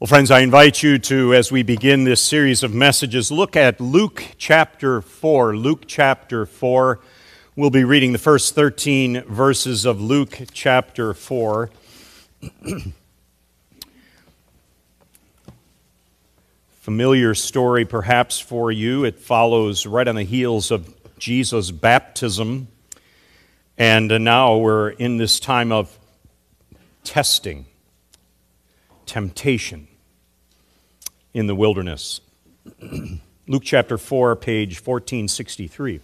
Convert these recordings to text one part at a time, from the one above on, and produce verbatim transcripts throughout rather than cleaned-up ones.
Well, friends, I invite you to, as we begin this series of messages, look at Luke chapter four. Luke chapter four. We'll be reading the first thirteen verses of Luke chapter four. Familiar story perhaps for you. It follows right on the heels of Jesus' baptism. And now we're in this time of testing, temptation in the wilderness. Luke chapter four, page fourteen sixty-three.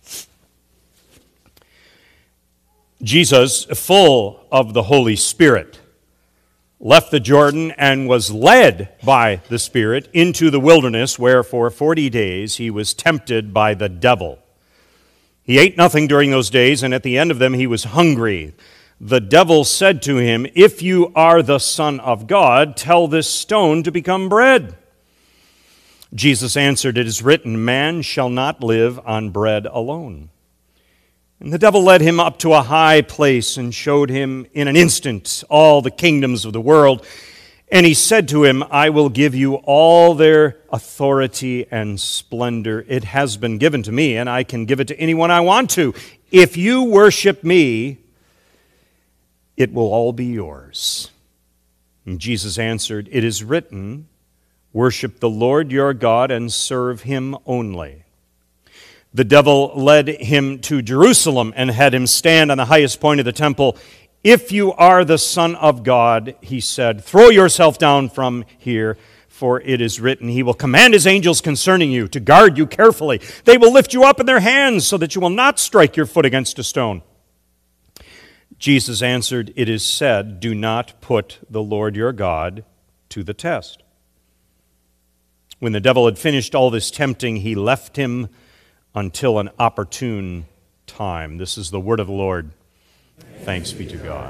Jesus, full of the Holy Spirit, left the Jordan and was led by the Spirit into the wilderness, where for forty days he was tempted by the devil. He ate nothing during those days, and at the end of them he was hungry. The devil said to him, "If you are the Son of God, tell this stone to become bread." Jesus answered, "It is written, man shall not live on bread alone." And the devil led him up to a high place and showed him in an instant all the kingdoms of the world. And he said to him, "I will give you all their authority and splendor. It has been given to me, and I can give it to anyone I want to. If you worship me, it will all be yours." And Jesus answered, "It is written, worship the Lord your God and serve him only." The devil led him to Jerusalem and had him stand on the highest point of the temple. "If you are the Son of God," he said, "throw yourself down from here, for it is written, he will command his angels concerning you to guard you carefully. They will lift you up in their hands so that you will not strike your foot against a stone." Jesus answered, "It is said, do not put the Lord your God to the test." When the devil had finished all this tempting, he left him until an opportune time. This is the word of the Lord. Thanks be to God.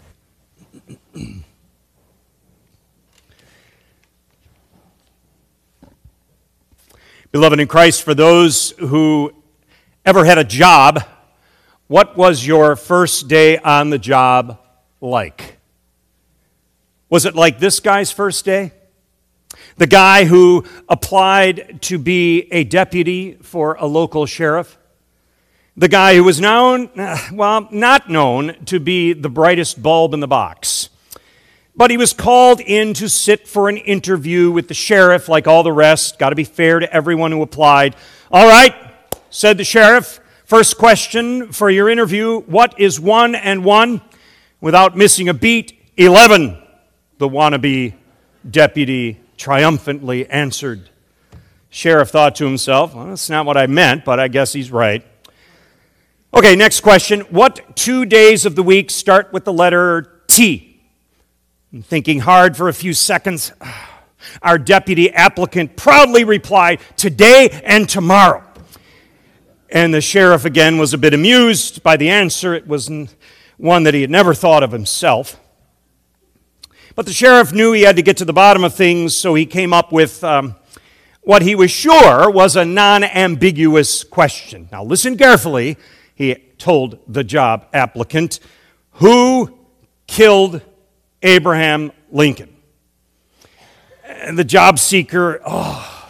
Beloved in Christ, for those who ever had a job, what was your first day on the job like? Was it like this guy's first day? The guy who applied to be a deputy for a local sheriff? The guy who was known, well, not known to be the brightest bulb in the box. But he was called in to sit for an interview with the sheriff like all the rest. Got to be fair to everyone who applied. "All right," said the sheriff, "first question for your interview, what is one and one?" Without missing a beat, eleven, the wannabe deputy triumphantly answered. Sheriff thought to himself, well, that's not what I meant, but I guess he's right. Okay, next question. What two days of the week start with the letter T? And thinking hard for a few seconds, our deputy applicant proudly replied, "Today and tomorrow." And the sheriff again was a bit amused by the answer. It was one that he had never thought of himself. But the sheriff knew he had to get to the bottom of things, so he came up with um, what he was sure was a non-ambiguous question. Now listen carefully, he told the job applicant. Who killed Abraham Lincoln? And the job seeker, oh,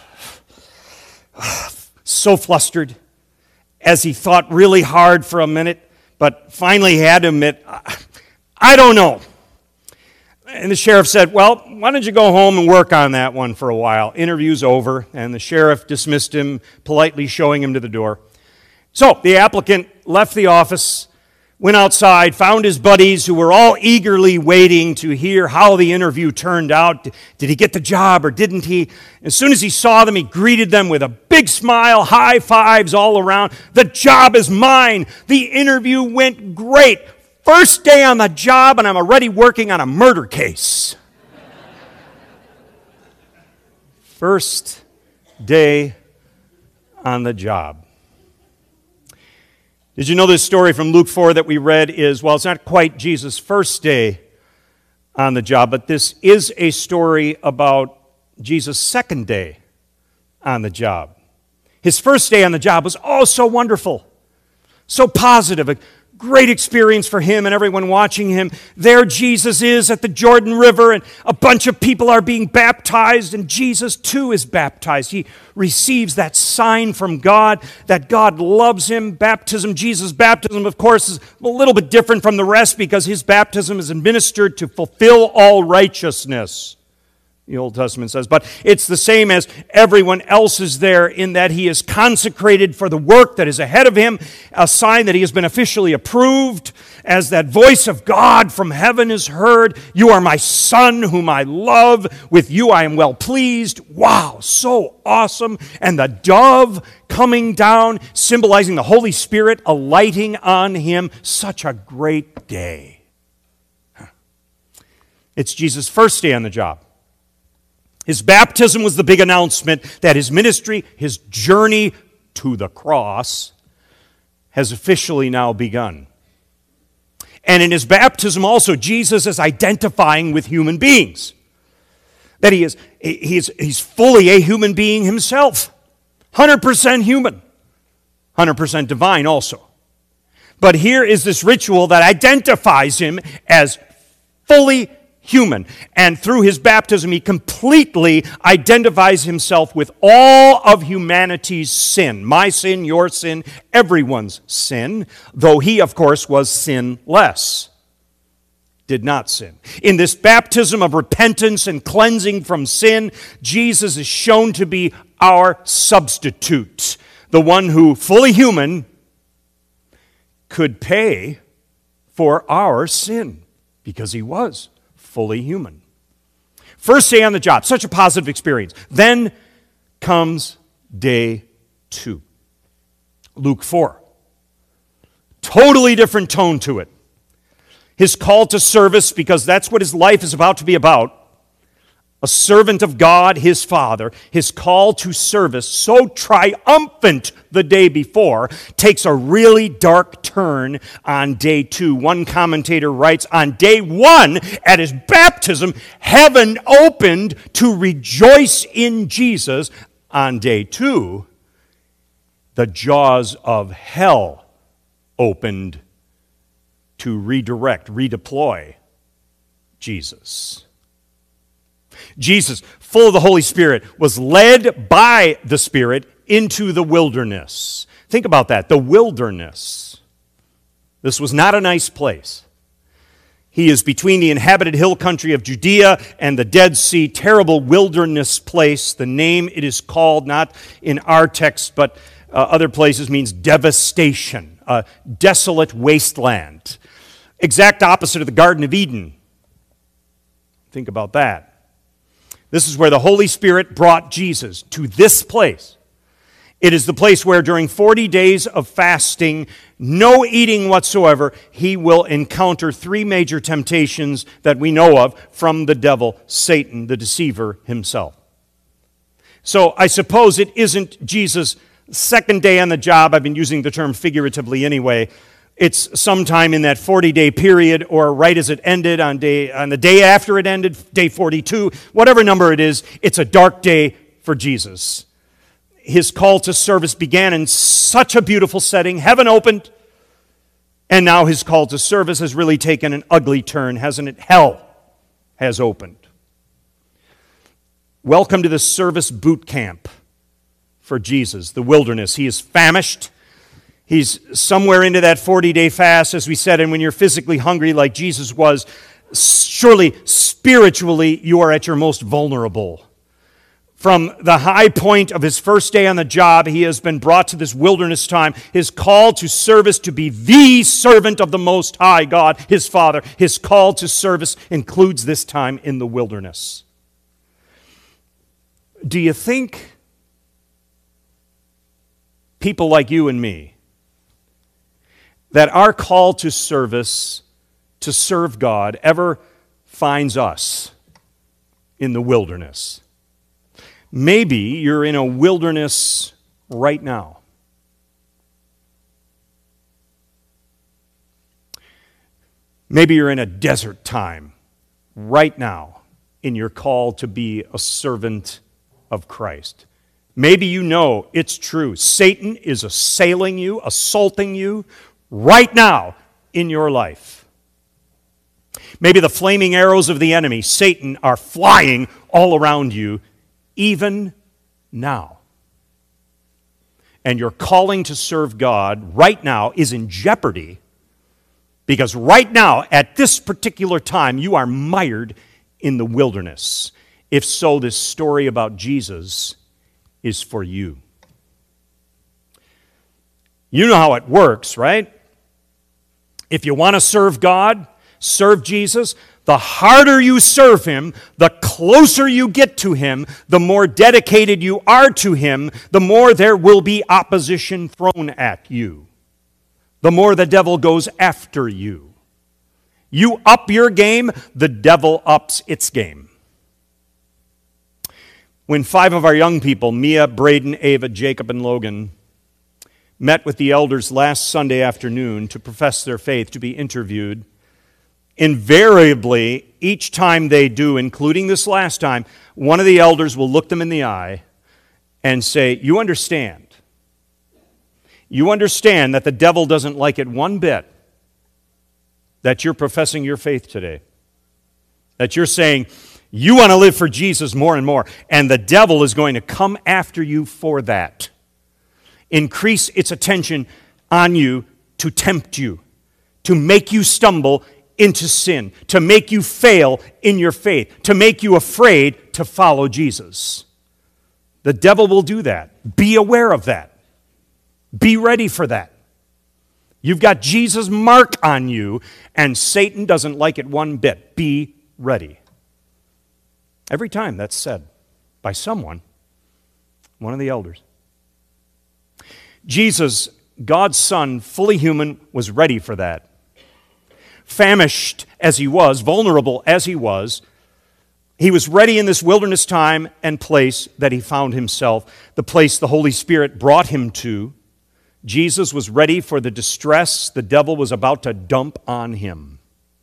so flustered, as he thought really hard for a minute, but finally he had to admit, I don't know. And the sheriff said, "Well, why don't you go home and work on that one for a while? Interview's over." And the sheriff dismissed him, politely showing him to the door. So the applicant left the office, went outside, found his buddies who were all eagerly waiting to hear how the interview turned out. Did he get the job or didn't he? As soon as he saw them, he greeted them with a big smile, high fives all around. "The job is mine. The interview went great. First day on the job, and I'm already working on a murder case." First day on the job. Did you know this story from Luke four that we read is, well, it's not quite Jesus' first day on the job, but this is a story about Jesus' second day on the job. His first day on the job was oh so wonderful, so positive, a great experience for him and everyone watching him. There Jesus is at the Jordan River, and a bunch of people are being baptized, and Jesus too is baptized. He receives that sign from God that God loves him. Baptism, Jesus' baptism, of course, is a little bit different from the rest because his baptism is administered to fulfill all righteousness, the Old Testament says. But it's the same as everyone else's there in that he is consecrated for the work that is ahead of him, a sign that he has been officially approved, as that voice of God from heaven is heard. You are my Son whom I love. With you I am well pleased. Wow, so awesome. And the dove coming down, symbolizing the Holy Spirit alighting on him. Such a great day. It's Jesus' first day on the job. His baptism was the big announcement that his ministry, his journey to the cross, has officially now begun. And in his baptism also, Jesus is identifying with human beings. That he is he's, he's fully a human being himself. one hundred percent human. one hundred percent divine also. But here is this ritual that identifies him as fully human. And through his baptism, he completely identifies himself with all of humanity's sin. My sin, your sin, everyone's sin. Though he, of course, was sinless. Did not sin. In this baptism of repentance and cleansing from sin, Jesus is shown to be our substitute. The one who, fully human, could pay for our sin. Because he was fully human. First day on the job, such a positive experience. Then comes day two. Luke four. Totally different tone to it. His call to service, because that's what his life is about to be about. A servant of God, his Father, his call to service, so triumphant the day before, takes a really dark turn on day two. One commentator writes, on day one, at his baptism, heaven opened to rejoice in Jesus. On day two, the jaws of hell opened to redirect, redeploy Jesus. Jesus, full of the Holy Spirit, was led by the Spirit into the wilderness. Think about that, the wilderness. This was not a nice place. He is between the inhabited hill country of Judea and the Dead Sea, terrible wilderness place. The name it is called, not in our text, but uh, other places, means devastation, a desolate wasteland. Exact opposite of the Garden of Eden. Think about that. This is where the Holy Spirit brought Jesus, to this place. It is the place where during forty days of fasting, no eating whatsoever, he will encounter three major temptations that we know of from the devil, Satan, the deceiver himself. So I suppose it isn't Jesus' second day on the job. I've been using the term figuratively anyway. It's sometime in that forty-day period, or right as it ended, on day on the day after it ended, day forty-two, whatever number it is, it's a dark day for Jesus. His call to service began in such a beautiful setting. Heaven opened, and now his call to service has really taken an ugly turn, hasn't it? Hell has opened. Welcome to the service boot camp for Jesus, the wilderness. He is famished. He's somewhere into that forty-day fast, as we said, and when you're physically hungry like Jesus was, surely spiritually you are at your most vulnerable. From the high point of his first day on the job, he has been brought to this wilderness time. His call to service to be the servant of the Most High God, his Father. His call to service includes this time in the wilderness. Do you think people like you and me, that our call to service, to serve God, ever finds us in the wilderness? Maybe you're in a wilderness right now. Maybe you're in a desert time right now in your call to be a servant of Christ. Maybe you know it's true. Satan is assailing you, assaulting you right now in your life. Maybe the flaming arrows of the enemy, Satan, are flying all around you, even now. And your calling to serve God right now is in jeopardy because right now, at this particular time, you are mired in the wilderness. If so, this story about Jesus is for you. You know how it works, right? If you want to serve God, serve Jesus, the harder you serve Him, the closer you get to Him, the more dedicated you are to Him, the more there will be opposition thrown at you. The more the devil goes after you. You up your game, the devil ups its game. When five of our young people, Mia, Braden, Ava, Jacob, and Logan, met with the elders last Sunday afternoon to profess their faith, to be interviewed, invariably, each time they do, including this last time, one of the elders will look them in the eye and say, you understand. You understand that the devil doesn't like it one bit that you're professing your faith today. That you're saying, you want to live for Jesus more and more, and the devil is going to come after you for that. Increase its attention on you to tempt you, to make you stumble into sin, to make you fail in your faith, to make you afraid to follow Jesus. The devil will do that. Be aware of that. Be ready for that. You've got Jesus' mark on you, and Satan doesn't like it one bit. Be ready. Every time that's said by someone, one of the elders. Jesus, God's Son, fully human, was ready for that. Famished as he was, vulnerable as he was, he was ready in this wilderness time and place that he found himself, the place the Holy Spirit brought him to. Jesus was ready for the distress the devil was about to dump on him.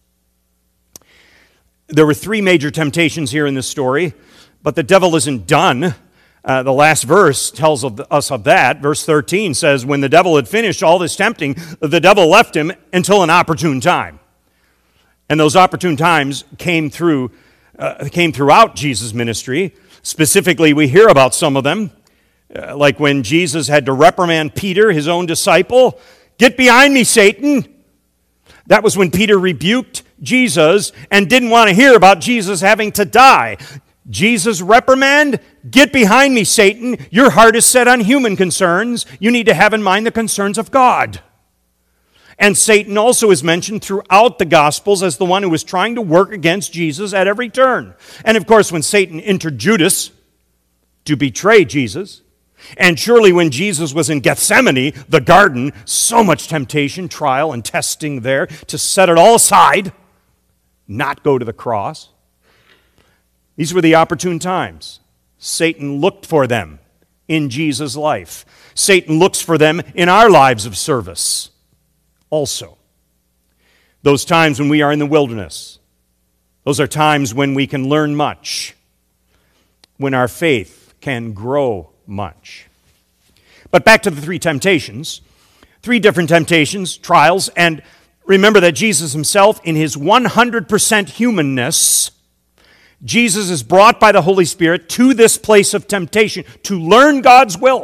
There were three major temptations here in this story, but the devil isn't done. Uh, the last verse tells of the, us of that. Verse thirteen says, when the devil had finished all this tempting, the devil left him until an opportune time. And those opportune times came through, uh, came throughout Jesus' ministry. Specifically, we hear about some of them, uh, like when Jesus had to reprimand Peter, his own disciple. Get behind me, Satan. That was when Peter rebuked Jesus and didn't want to hear about Jesus having to die. Jesus' reprimand, get behind me, Satan. Your heart is set on human concerns. You need to have in mind the concerns of God. And Satan also is mentioned throughout the Gospels as the one who was trying to work against Jesus at every turn. And of course, when Satan entered Judas to betray Jesus, and surely when Jesus was in Gethsemane, the garden, so much temptation, trial, and testing there to set it all aside, not go to the cross. These were the opportune times. Satan looked for them in Jesus' life. Satan looks for them in our lives of service also. Those times when we are in the wilderness, those are times when we can learn much, when our faith can grow much. But back to the three temptations. Three different temptations, trials, and remember that Jesus himself, in his one hundred percent humanness, Jesus is brought by the Holy Spirit to this place of temptation to learn God's will.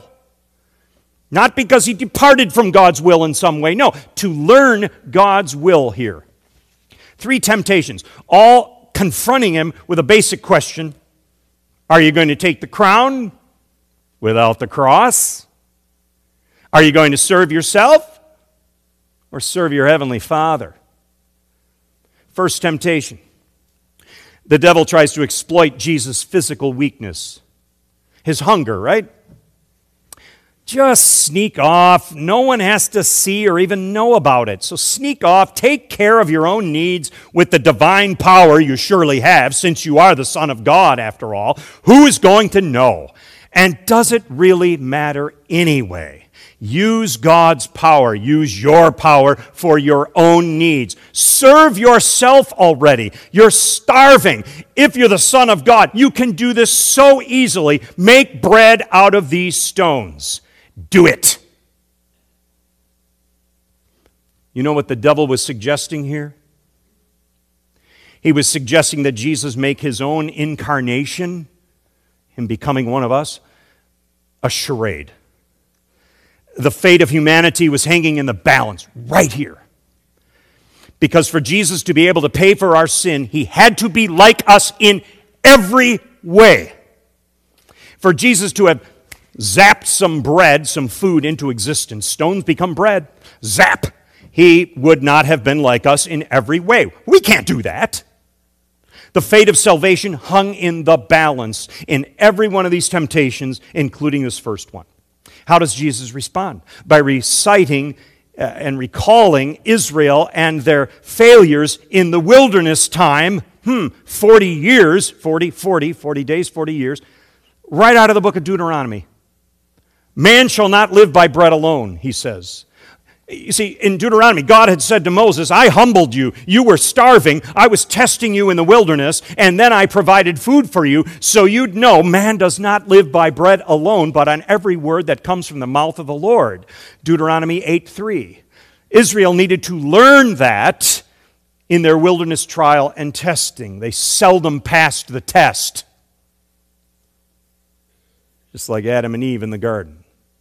Not because he departed from God's will in some way. No, to learn God's will here. Three temptations, all confronting him with a basic question. Are you going to take the crown without the cross? Are you going to serve yourself or serve your heavenly Father? First temptation. The devil tries to exploit Jesus' physical weakness. His hunger, right? Just sneak off. No one has to see or even know about it. So sneak off. Take care of your own needs with the divine power you surely have, since you are the Son of God, after all. Who is going to know? And does it really matter anyway? Use God's power. Use your power for your own needs. Serve yourself already. You're starving. If you're the Son of God, you can do this so easily. Make bread out of these stones. Do it. You know what the devil was suggesting here? He was suggesting that Jesus make his own incarnation, him becoming one of us, a charade. The fate of humanity was hanging in the balance right here. Because for Jesus to be able to pay for our sin, he had to be like us in every way. For Jesus to have zapped some bread, some food into existence, stones become bread, zap, he would not have been like us in every way. We can't do that. The fate of salvation hung in the balance in every one of these temptations, including this first one. How does Jesus respond? By reciting uh, and recalling Israel and their failures in the wilderness time, hmm, forty years, forty, forty, forty days, forty years, right out of the book of Deuteronomy. Man shall not live by bread alone, he says. You see, in Deuteronomy, God had said to Moses, I humbled you. You were starving. I was testing you in the wilderness, and then I provided food for you, so you'd know man does not live by bread alone, but on every word that comes from the mouth of the Lord. Deuteronomy eight three. Israel needed to learn that in their wilderness trial and testing. They seldom passed the test. Just like Adam and Eve in the garden.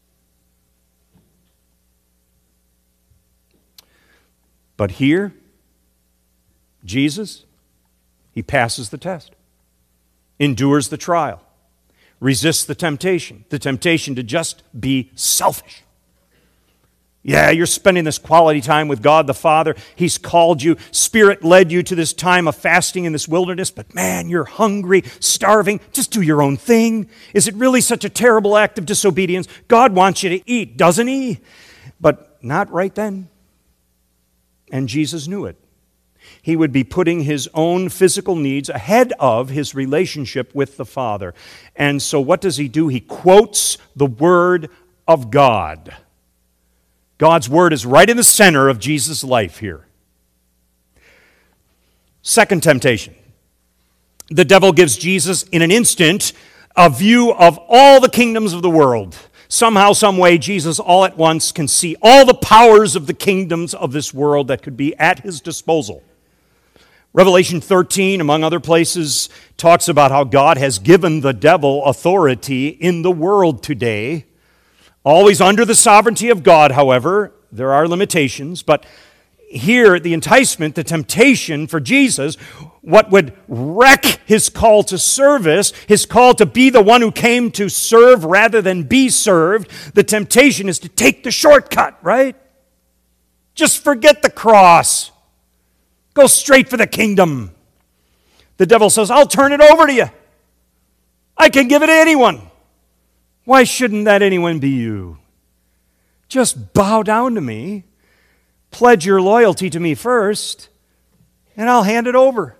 But here, Jesus, he passes the test, endures the trial, resists the temptation, the temptation to just be selfish. Yeah, you're spending this quality time with God the Father. He's called you. Spirit led you to this time of fasting in this wilderness, but man, you're hungry, starving. Just do your own thing. Is it really such a terrible act of disobedience? God wants you to eat, doesn't he? But not right then. And Jesus knew it. He would be putting his own physical needs ahead of his relationship with the Father. And so what does he do? He quotes the Word of God. God's Word is right in the center of Jesus' life here. Second temptation. The devil gives Jesus in an instant a view of all the kingdoms of the world. Somehow, some way, Jesus all at once can see all the powers of the kingdoms of this world that could be at his disposal. Revelation thirteen, among other places, talks about how God has given the devil authority in the world today. Always under the sovereignty of God, however, there are limitations, but here, the enticement, the temptation for Jesus, what would wreck his call to service, his call to be the one who came to serve rather than be served, the temptation is to take the shortcut, right? Just forget the cross. Go straight for the kingdom. The devil says, I'll turn it over to you. I can give it to anyone. Why shouldn't that anyone be you? Just bow down to me. Pledge your loyalty to me first, and I'll hand it over.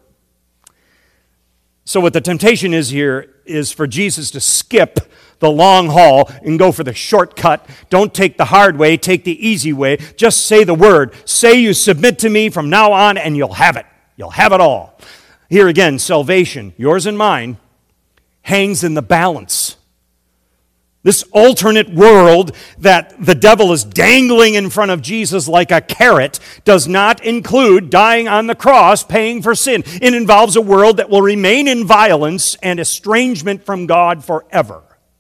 So what the temptation is here is for Jesus to skip the long haul and go for the shortcut. Don't take the hard way, take the easy way. Just say the word. Say you submit to me from now on, and you'll have it. You'll have it all. Here again, salvation, yours and mine, hangs in the balance. This alternate world that the devil is dangling in front of Jesus like a carrot does not include dying on the cross, paying for sin. It involves a world that will remain in violence and estrangement from God forever.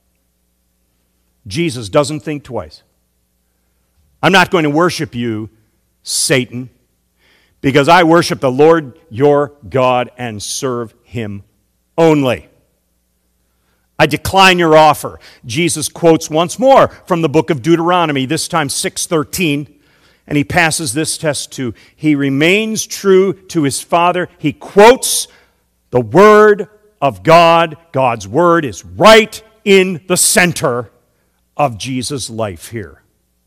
Jesus doesn't think twice. I'm not going to worship you, Satan, because I worship the Lord your God and serve him only. I decline your offer. Jesus quotes once more from the book of Deuteronomy, this time six thirteen, and he passes this test too. He remains true to his Father. He quotes the Word of God. God's Word is right in the center of Jesus' life here.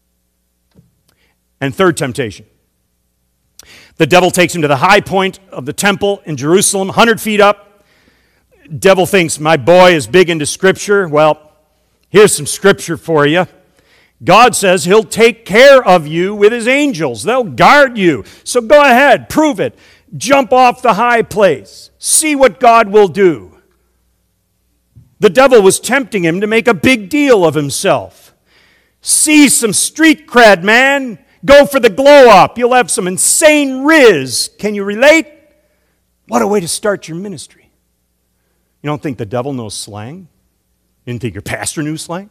And third temptation. The devil takes him to the high point of the temple in Jerusalem, one hundred feet up. Devil thinks, my boy is big into Scripture. Well, here's some Scripture for you. God says he'll take care of you with his angels. They'll guard you. So go ahead, prove it. Jump off the high place. See what God will do. The devil was tempting him to make a big deal of himself. See some street cred, man. Go for the glow up. You'll have some insane riz. Can you relate? What a way to start your ministry. You don't think the devil knows slang? You didn't think your pastor knew slang?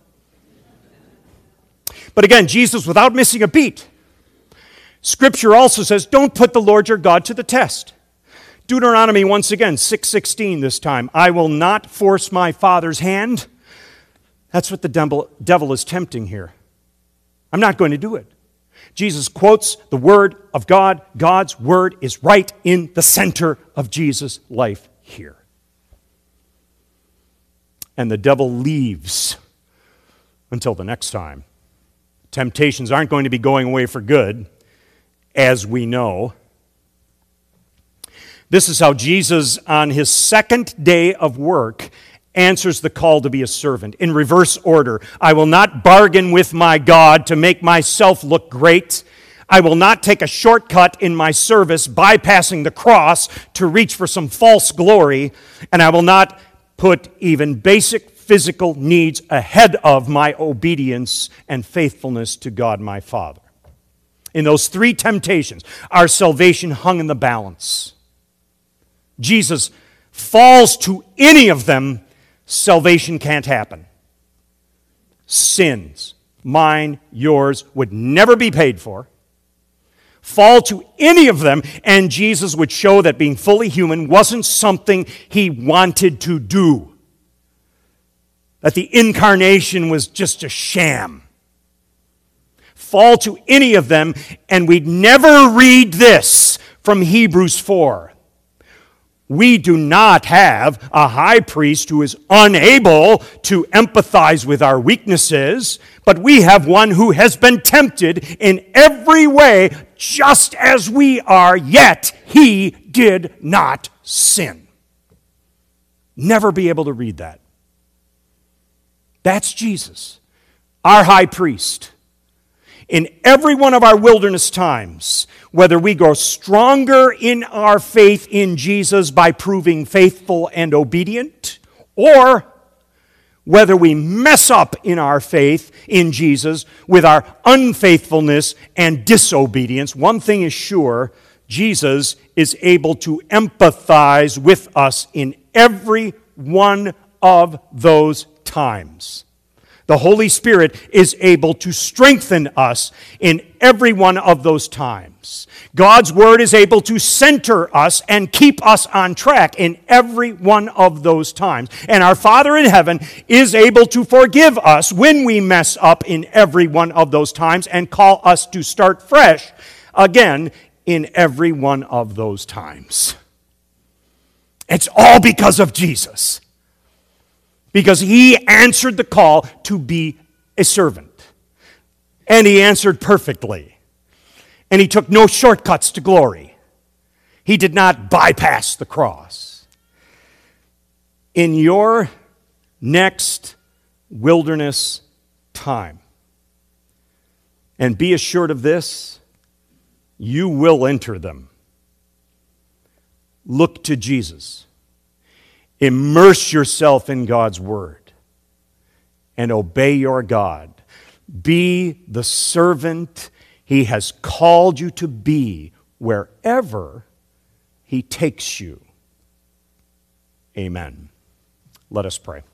But again, Jesus, without missing a beat. Scripture also says, don't put the Lord your God to the test. Deuteronomy, once again, six sixteen this time. I will not force my Father's hand. That's what the devil, devil is tempting here. I'm not going to do it. Jesus quotes the Word of God. God's Word is right in the center of Jesus' life here. And the devil leaves until the next time. Temptations aren't going to be going away for good, as we know. This is how Jesus, on his second day of work, answers the call to be a servant. In reverse order, I will not bargain with my God to make myself look great. I will not take a shortcut in my service, bypassing the cross to reach for some false glory. And I will not put even basic physical needs ahead of my obedience and faithfulness to God my Father. In those three temptations, our salvation hung in the balance. Jesus falls to any of them, salvation can't happen. Sins, mine, yours, would never be paid for. Fall to any of them, and Jesus would show that being fully human wasn't something he wanted to do. That the incarnation was just a sham. Fall to any of them, and we'd never read this from Hebrews four. We do not have a high priest who is unable to empathize with our weaknesses, but we have one who has been tempted in every way just as we are, yet he did not sin. Never be able to read that. That's Jesus, our high priest. In every one of our wilderness times, whether we grow stronger in our faith in Jesus by proving faithful and obedient, or whether we mess up in our faith in Jesus with our unfaithfulness and disobedience, one thing is sure, Jesus is able to empathize with us in every one of those times. The Holy Spirit is able to strengthen us in every one of those times. God's Word is able to center us and keep us on track in every one of those times. And our Father in heaven is able to forgive us when we mess up in every one of those times and call us to start fresh again in every one of those times. It's all because of Jesus. Because he answered the call to be a servant. And he answered perfectly. And he took no shortcuts to glory. He did not bypass the cross. In your next wilderness time, and be assured of this, you will enter them. Look to Jesus. Immerse yourself in God's Word and obey your God. Be the servant he has called you to be wherever he takes you. Amen. Let us pray.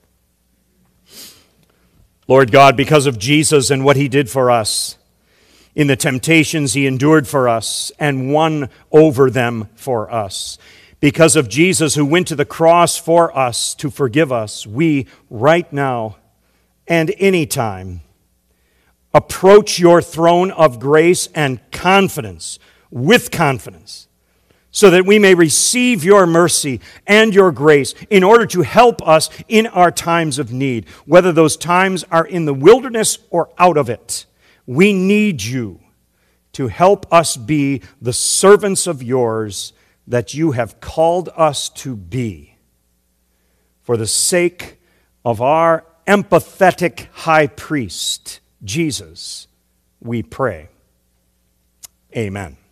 Lord God, because of Jesus and what he did for us, in the temptations he endured for us and won over them for us, because of Jesus who went to the cross for us to forgive us, we right now and anytime approach your throne of grace and confidence, with confidence, so that we may receive your mercy and your grace in order to help us in our times of need, whether those times are in the wilderness or out of it. We need you to help us be the servants of yours that you have called us to be. For the sake of our empathetic high priest, Jesus, we pray. Amen.